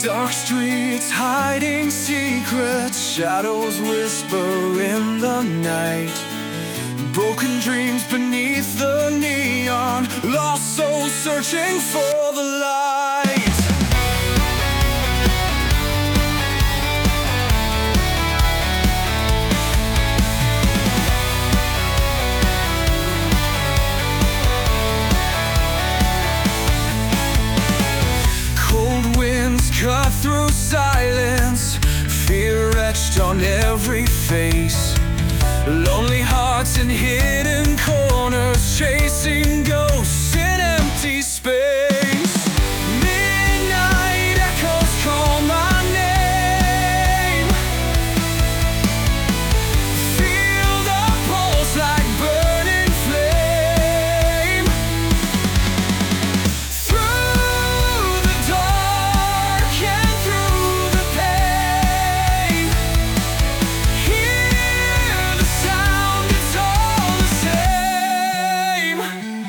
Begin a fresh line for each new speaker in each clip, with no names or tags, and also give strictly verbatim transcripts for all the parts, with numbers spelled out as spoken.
Dark streets hiding secrets, shadows whisper in the night. Broken dreams beneath the neon, lost souls searching for the light. Cold winds cut through silence, fear etched on every face. Lonely hearts in hidden corners, chasing ghosts in empty space. Midnight echoes call my name. Feel the pulse like burning flame. Through the dark and through the pain, hear the sound, it's all the same.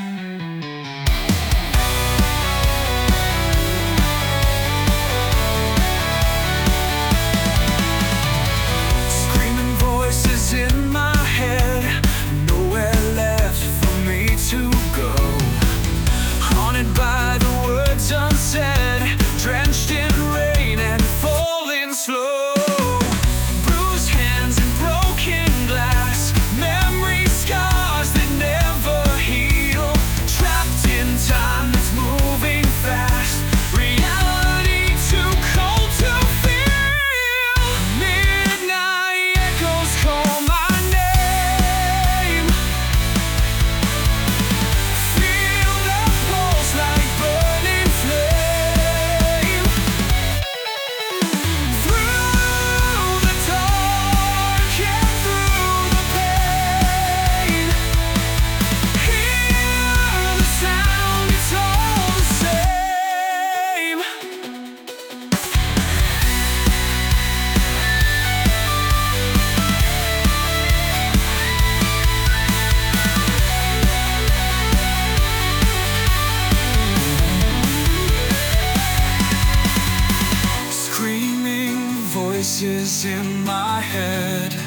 Screaming voices in my head, nowhere left for me to go. Haunted by the words unsaid, drenched in rain and falling slow. Bruised hands and broken glass, memory scars that never heal. Trapped in time that's moving fast, reality too cold to feel. Midnight echoes call my name. Feel the pulse like burning flame. Through the dark and through the pain, hear the sound, it's all the same. Screaming voices in my head,